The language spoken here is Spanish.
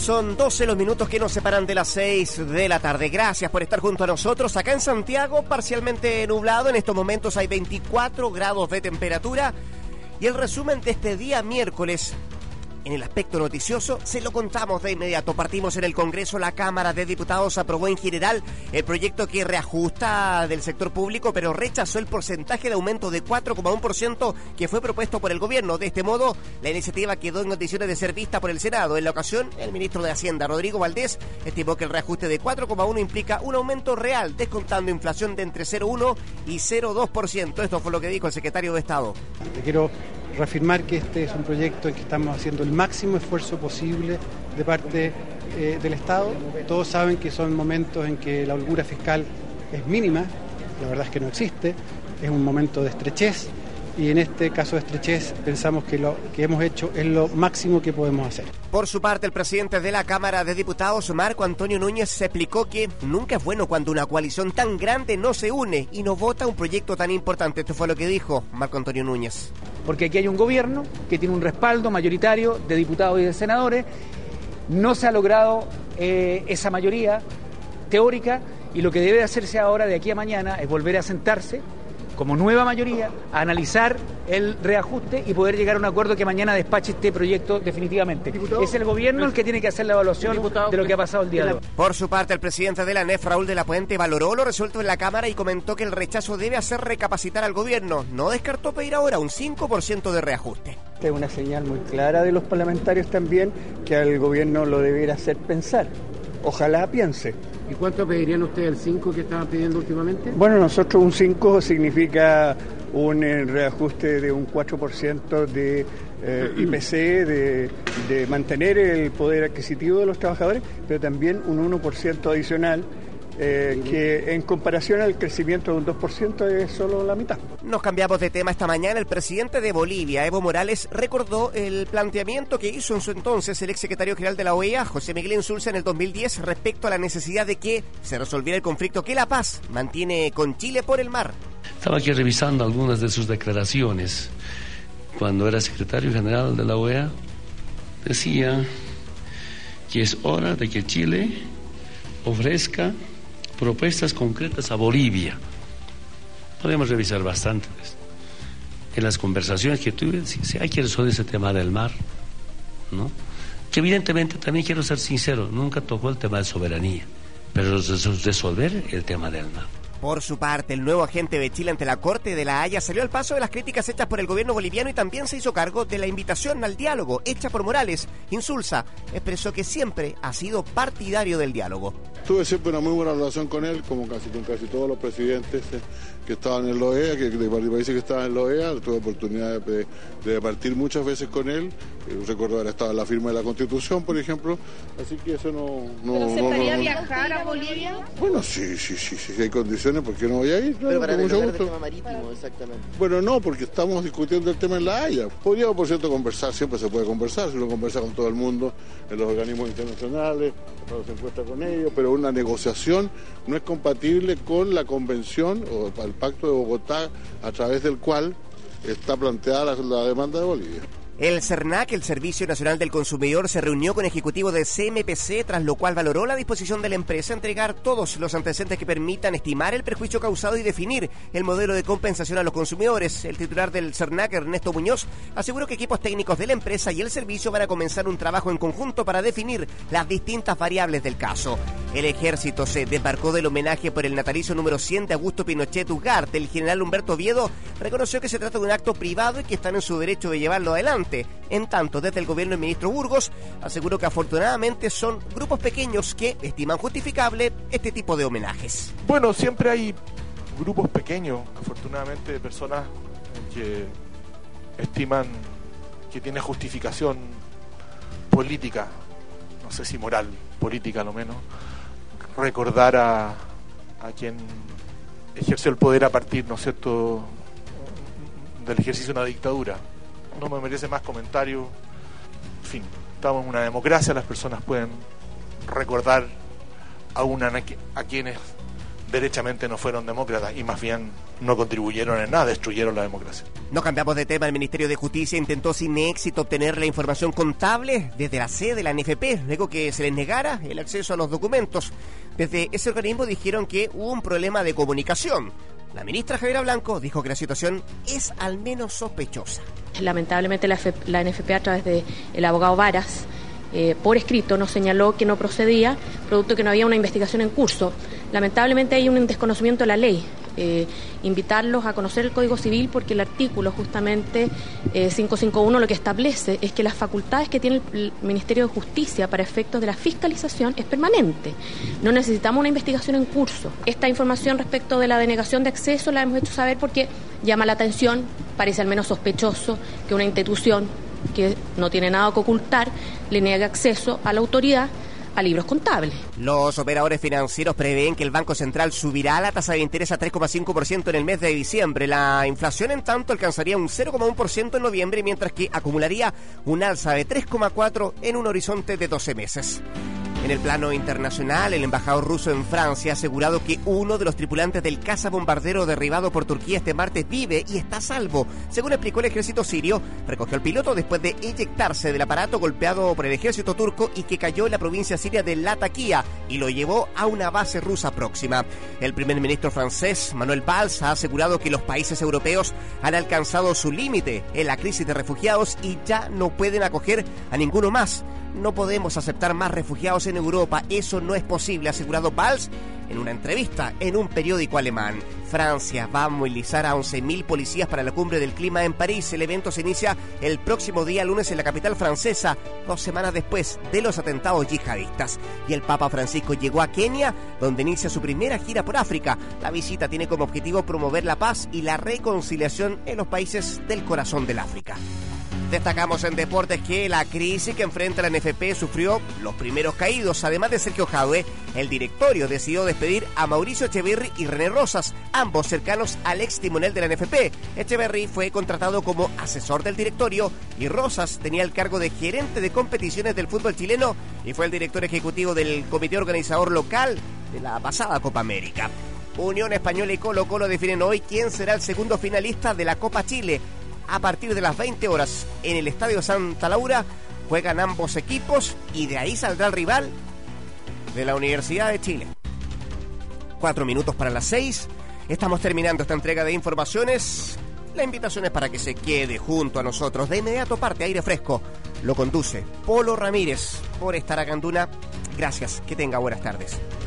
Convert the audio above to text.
Son 12 los minutos que nos separan de las 6 de la tarde. Gracias por estar junto a nosotros. Acá en Santiago, parcialmente nublado. En estos momentos hay 24 grados de temperatura. Y el resumen de este día miércoles, en el aspecto noticioso, se lo contamos de inmediato. Partimos en el Congreso. La Cámara de Diputados aprobó en general el proyecto que reajusta del sector público, pero rechazó el porcentaje de aumento de 4,1% que fue propuesto por el gobierno. De este modo, la iniciativa quedó en condiciones de ser vista por el Senado. En la ocasión, el ministro de Hacienda, Rodrigo Valdés, estimó que el reajuste de 4,1% implica un aumento real, descontando inflación de entre 0,1 y 0,2%. Esto fue lo que dijo el secretario de Estado. Quiero reafirmar que este es un proyecto en que estamos haciendo el máximo esfuerzo posible de parte del Estado. Todos saben que son momentos en que la holgura fiscal es mínima, la verdad es que no existe, es un momento de estrechez y en este caso de estrechez pensamos que lo que hemos hecho es lo máximo que podemos hacer. Por su parte, el presidente de la Cámara de Diputados, Marco Antonio Núñez, se explicó que nunca es bueno cuando una coalición tan grande no se une y no vota un proyecto tan importante. Esto fue lo que dijo Marco Antonio Núñez. Porque aquí hay un gobierno que tiene un respaldo mayoritario de diputados y de senadores. No se ha logrado esa mayoría teórica y lo que debe hacerse ahora de aquí a mañana es volver a sentarse como nueva mayoría, a analizar el reajuste y poder llegar a un acuerdo que mañana despache este proyecto definitivamente. Es el gobierno el que tiene que hacer la evaluación de lo que ha pasado el día de hoy. Por su parte, el presidente de la ANEF, Raúl de la Puente, valoró lo resuelto en la Cámara y comentó que el rechazo debe hacer recapacitar al gobierno. No descartó pedir ahora un 5% de reajuste. Es una señal muy clara de los parlamentarios también que al gobierno lo debiera hacer pensar. Ojalá piense. ¿Y cuánto pedirían ustedes, el 5 que estaban pidiendo últimamente? Bueno, nosotros un 5 significa un reajuste de un 4% de IPC, de mantener el poder adquisitivo de los trabajadores, pero también un 1% adicional, que en comparación al crecimiento de un 2% es solo la mitad. Nos cambiamos de tema esta mañana. El presidente de Bolivia, Evo Morales, recordó el planteamiento que hizo en su entonces el exsecretario general de la OEA, José Miguel Insulza, en el 2010 respecto a la necesidad de que se resolviera el conflicto que La Paz mantiene con Chile por el mar. Estaba aquí revisando algunas de sus declaraciones. Cuando era secretario general de la OEA, decía que es hora de que Chile ofrezca propuestas concretas a Bolivia. Podemos revisar bastante en las conversaciones que tuve. Si hay que resolver ese tema del mar, ¿no? Que evidentemente también quiero ser sincero, nunca tocó el tema de soberanía, pero resolver el tema del mar. Por su parte, el nuevo agente de Chile ante la Corte de La Haya salió al paso de las críticas hechas por el gobierno boliviano y también se hizo cargo de la invitación al diálogo hecha por Morales. Insulza expresó que siempre ha sido partidario del diálogo. Tuve siempre una muy buena relación con él, como con casi todos los presidentes que estaban en la OEA, de países que estaban en la OEA. Tuve oportunidad de debatir muchas veces con él. Recuerdo haber estado en la firma de la Constitución, por ejemplo. Así que eso no... ¿Pero aceptaría viajar a Bolivia? Bueno, sí, hay condiciones, ¿por qué no voy a ir? Pero para mucho resolver gusto. el tema marítimo, exactamente. Bueno, no, porque estamos discutiendo el tema en La Haya. Podríamos, por cierto, conversar, siempre se puede conversar, se lo conversa con todo el mundo, en los organismos internacionales, cuando se encuentra con ellos, pero una negociación no es compatible con la convención o el pacto de Bogotá, a través del cual está planteada la demanda de Bolivia. El CERNAC, el Servicio Nacional del Consumidor, se reunió con ejecutivos de CMPC, tras lo cual valoró la disposición de la empresa a entregar todos los antecedentes que permitan estimar el perjuicio causado y definir el modelo de compensación a los consumidores. El titular del CERNAC, Ernesto Muñoz, aseguró que equipos técnicos de la empresa y el servicio van a comenzar un trabajo en conjunto para definir las distintas variables del caso. El ejército se desmarcó del homenaje por el natalicio número 100 de Augusto Pinochet Ugarte. El general Humberto Oviedo reconoció que se trata de un acto privado y que están en su derecho de llevarlo adelante. En tanto, desde el gobierno del ministro Burgos aseguró que afortunadamente son grupos pequeños que estiman justificable este tipo de homenajes. Bueno, siempre hay grupos pequeños, afortunadamente, de personas que estiman que tiene justificación política, no sé si moral, política a lo menos, recordar a quien ejerció el poder a partir, ¿no es cierto?, del ejercicio de una dictadura. No me merece más comentario. En fin, estamos en una democracia, las personas pueden recordar a quienes derechamente no fueron demócratas y más bien no contribuyeron en nada, destruyeron la democracia. No cambiamos de tema. El Ministerio de Justicia intentó sin éxito obtener la información contable desde la sede de la NFP, luego que se les negara el acceso a los documentos. Desde ese organismo dijeron que hubo un problema de comunicación. La ministra Javiera Blanco dijo que la situación es al menos sospechosa. Lamentablemente la NFP, a través del abogado Varas, por escrito nos señaló que no procedía, producto que no había una investigación en curso. Lamentablemente hay un desconocimiento de la ley. Invitarlos a conocer el Código Civil, porque el artículo justamente 551 lo que establece es que las facultades que tiene el Ministerio de Justicia para efectos de la fiscalización es permanente. No necesitamos una investigación en curso. Esta información respecto de la denegación de acceso la hemos hecho saber porque llama la atención, parece al menos sospechoso que una institución que no tiene nada que ocultar le niegue acceso a la autoridad a libros contables. Los operadores financieros prevén que el Banco Central subirá la tasa de interés a 3,5% en el mes de diciembre. La inflación, en tanto, alcanzaría un 0,1% en noviembre, mientras que acumularía un alza de 3,4% en un horizonte de 12 meses. En el plano internacional, el embajador ruso en Francia ha asegurado que uno de los tripulantes del cazabombardero derribado por Turquía este martes vive y está a salvo. Según explicó el ejército sirio, recogió al piloto después de eyectarse del aparato golpeado por el ejército turco y que cayó en la provincia siria de Latakia y lo llevó a una base rusa próxima. El primer ministro francés, Manuel Valls, ha asegurado que los países europeos han alcanzado su límite en la crisis de refugiados y ya no pueden acoger a ninguno más. No podemos aceptar más refugiados en Europa, eso no es posible, ha asegurado Valls en una entrevista en un periódico alemán. Francia va a movilizar a 11.000 policías para la cumbre del clima en París. El evento se inicia el próximo día lunes en la capital francesa, 2 semanas después de los atentados yihadistas. Y el Papa Francisco llegó a Kenia, donde inicia su primera gira por África. La visita tiene como objetivo promover la paz y la reconciliación en los países del corazón del África. Destacamos en deportes que la crisis que enfrenta la NFP sufrió los primeros caídos. Además de Sergio Jadue, el directorio decidió despedir a Mauricio Echeverri y René Rosas, ambos cercanos al ex timonel de la NFP. Echeverri fue contratado como asesor del directorio y Rosas tenía el cargo de gerente de competiciones del fútbol chileno y fue el director ejecutivo del comité organizador local de la pasada Copa América. Unión Española y Colo-Colo definen hoy quién será el segundo finalista de la Copa Chile. A partir de las 20 horas en el Estadio Santa Laura juegan ambos equipos y de ahí saldrá el rival de la Universidad de Chile. 4 minutos para las 6. Estamos terminando esta entrega de informaciones. La invitación es para que se quede junto a nosotros. De inmediato parte Aire Fresco. Lo conduce Polo Ramírez. Por estar acá en Duna. Gracias. Que tenga buenas tardes.